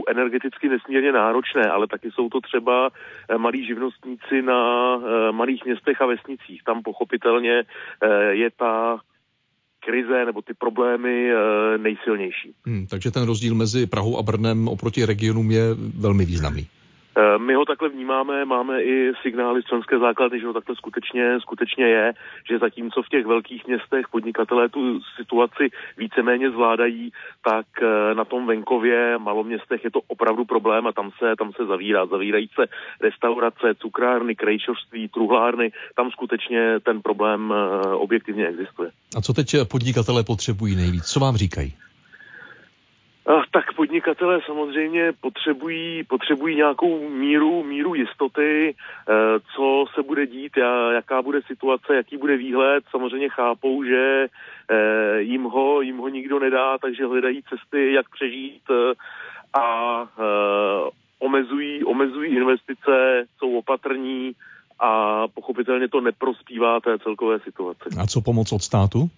energeticky nesmírně náročné, ale taky jsou to třeba malí živnostníci na malých městech a vesnicích. Tam pochopitelně je ta krize nebo ty problémy nejsilnější. Takže ten rozdíl mezi Prahou a Brnem oproti regionům je velmi významný. My ho takhle vnímáme, máme i signály z členské základny, že ho takhle skutečně je, že zatímco v těch velkých městech podnikatelé tu situaci víceméně zvládají, tak na tom venkově, maloměstech je to opravdu problém a tam se zavírají se restaurace, cukrárny, krejčovství, truhlárny, tam skutečně ten problém objektivně existuje. A co teď podnikatelé potřebují nejvíc? Co vám říkají? Tak podnikatelé samozřejmě potřebují nějakou míru jistoty, co se bude dít, jaká bude situace, jaký bude výhled. Samozřejmě chápou, že jim ho nikdo nedá, takže hledají cesty, jak přežít a omezují investice, jsou opatrní a pochopitelně to neprospívá té celkové situaci. A co pomoc od státu?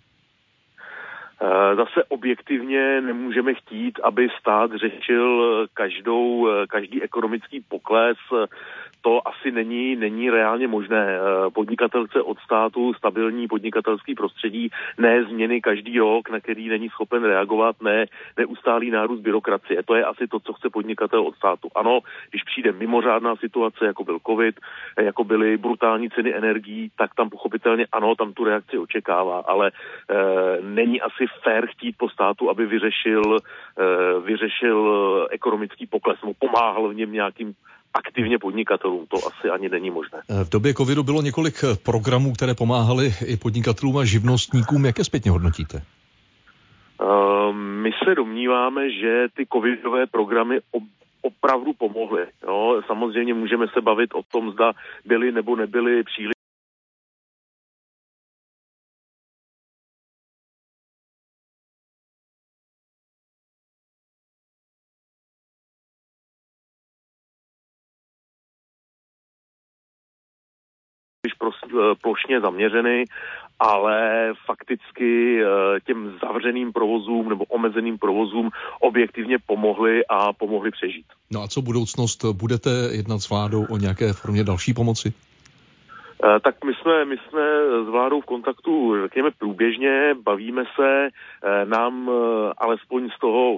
Zase objektivně nemůžeme chtít, aby stát řešil každý ekonomický pokles. To asi není reálně možné. Podnikatel chce od státu stabilní podnikatelský prostředí, ne změny každý rok, na který není schopen reagovat, ne neustálý nárůst byrokracie. To je asi to, co chce podnikatel od státu. Ano, když přijde mimořádná situace, jako byl covid, jako byly brutální ceny energií, tak tam pochopitelně ano, tam tu reakci očekává, ale není asi fér chtít po státu, aby vyřešil ekonomický pokles, mu pomáhal v něm nějakým aktivně podnikatelům. To asi ani není možné. V době covidu bylo několik programů, které pomáhaly i podnikatelům a živnostníkům. Jak je zpětně hodnotíte? My se domníváme, že ty covidové programy opravdu pomohly. Jo? Samozřejmě můžeme se bavit o tom, zda byly nebo nebyly příliš plošně zaměřeny, ale fakticky těm zavřeným provozům nebo omezeným provozům objektivně pomohly přežít. No a co budoucnost? Budete jednat s vládou o nějaké formě další pomoci? Tak my jsme s vládou v kontaktu, řekněme, průběžně, bavíme se, nám alespoň z toho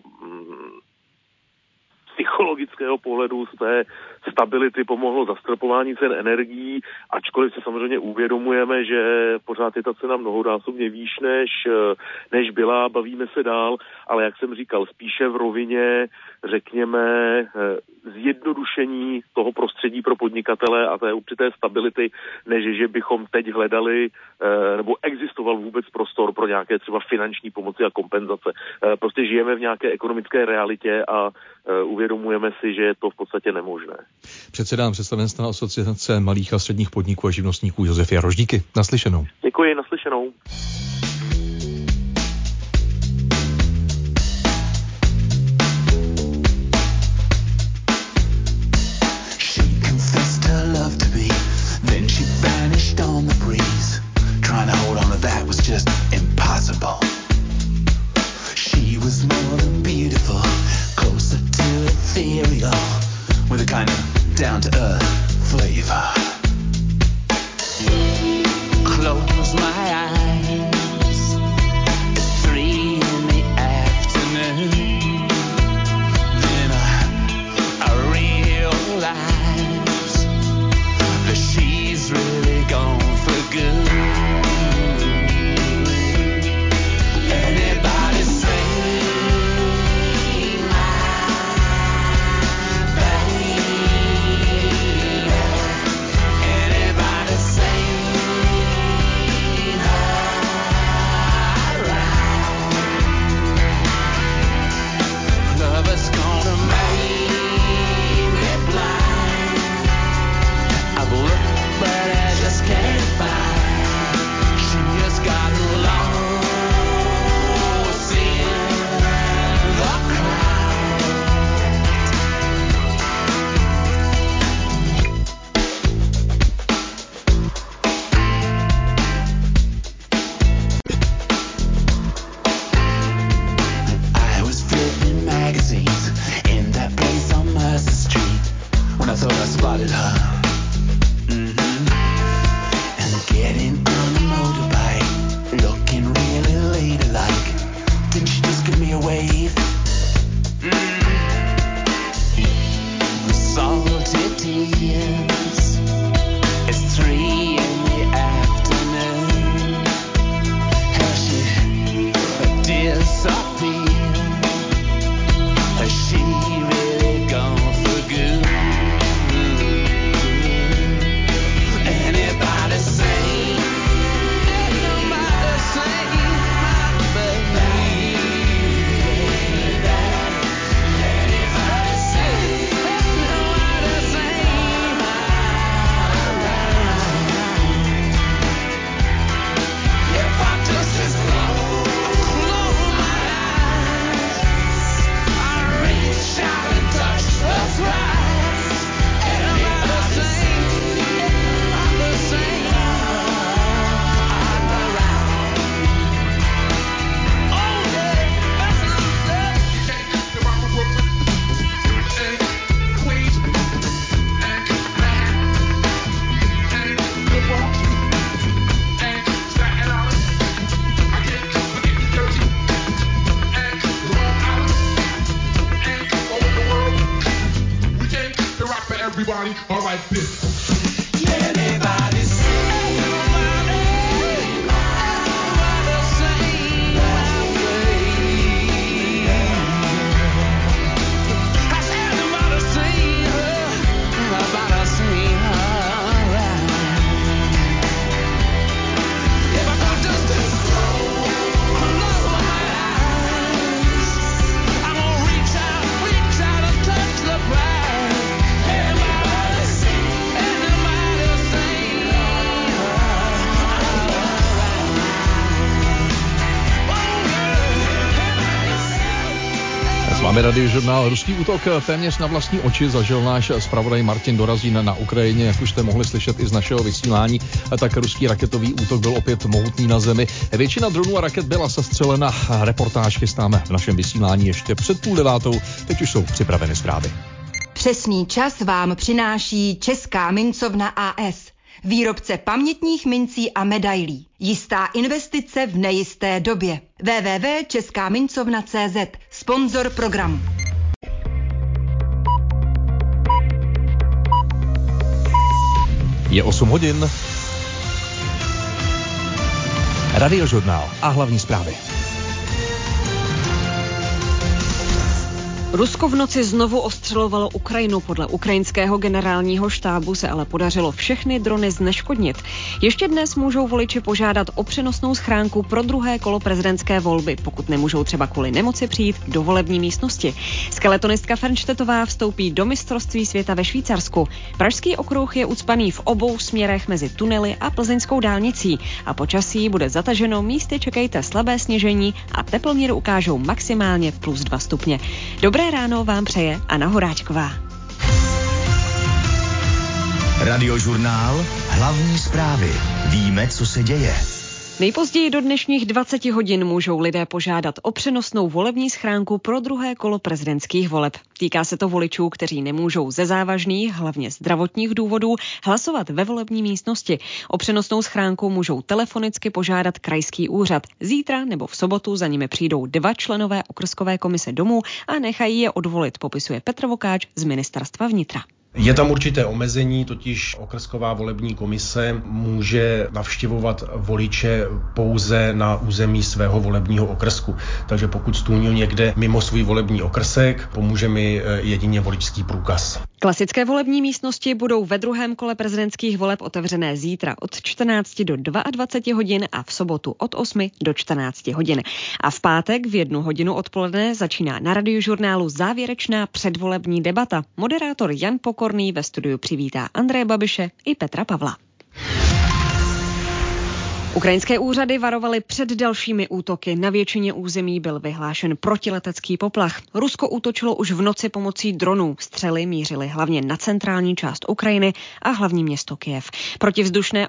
psychologického pohledu, z té stability pomohlo zastropování cen energií, ačkoliv se samozřejmě uvědomujeme, že pořád je ta cena mnohonásobně výš, než byla, bavíme se dál, ale jak jsem říkal, spíše v rovině, řekněme, zjednodušení toho prostředí pro podnikatele a té určité stability, než že bychom teď hledali, nebo existoval vůbec prostor pro nějaké třeba finanční pomoci a kompenzace. Prostě žijeme v nějaké ekonomické realitě a uvědomujeme si, že je to v podstatě nemožné. Předsedám představenstva Asociace malých a středních podniků a živnostníků Josef Jaroš. Díky. Naslyšenou. Děkuji, naslyšenou. With a kind of down-to-earth flavor. Close my eyes everybody, all right, this. Máme radiožurnál. Ruský útok téměř na vlastní oči zažil náš zpravodaj Martin Dorazín na Ukrajině, jak už jste mohli slyšet i z našeho vysílání, tak ruský raketový útok byl opět mohutný na zemi. Většina dronů a raket byla sestřelena. Reportáž chystáme v našem vysílání ještě před 8:30. Teď už jsou připraveny zprávy. Přesný čas vám přináší Česká mincovna AS. Výrobce pamětních mincí a medailí. Jistá investice v nejisté době. www.českamincovna.cz. Sponzor programu. Je 8 hodin. Radiožurnál a hlavní zprávy. Rusko v noci znovu ostřelovalo Ukrajinu. Podle ukrajinského generálního štábu se ale podařilo všechny drony zneškodnit. Ještě dnes můžou voliči požádat o přenosnou schránku pro druhé kolo prezidentské volby, pokud nemůžou třeba kvůli nemoci přijít do volební místnosti. Skeletonistka Fernštetová vstoupí do mistrovství světa ve Švýcarsku. Pražský okruh je ucpaný v obou směrech mezi tunely a plzeňskou dálnicí a počasí bude zataženo, místy čekejte slabé sněžení a teplomíru ukážou maximálně +2 stupně. Dobré ráno vám přeje Anna Horáčková. Radiožurnál, hlavní zprávy. Víme, co se děje. Nejpozději do dnešních 20 hodin můžou lidé požádat o přenosnou volební schránku pro druhé kolo prezidentských voleb. Týká se to voličů, kteří nemůžou ze závažných, hlavně zdravotních důvodů, hlasovat ve volební místnosti. O přenosnou schránku můžou telefonicky požádat krajský úřad. Zítra nebo v sobotu za nimi přijdou 2 členové okrskové komise domů a nechají je odvolit, popisuje Petr Vokáč z Ministerstva vnitra. Je tam určité omezení, totiž okrsková volební komise může navštěvovat voliče pouze na území svého volebního okrsku. Takže pokud stůňu někde mimo svůj volební okrsek, pomůže mi jedině voličský průkaz. Klasické volební místnosti budou ve druhém kole prezidentských voleb otevřené zítra od 14 do 22 hodin a v sobotu od 8 do 14 hodin. A v pátek v 1 hodinu odpoledne začíná na Radiožurnálu závěrečná předvolební debata. Moderátor Jan Pokorný ve studiu přivítá Andreje Babiše i Petra Pavla. Ukrajinské úřady varovaly před dalšími útoky. Na většině území byl vyhlášen protiletecký poplach. Rusko útočilo už v noci pomocí dronů. Střely mířily hlavně na centrální část Ukrajiny a hlavní město Kyjev. Protivzdušné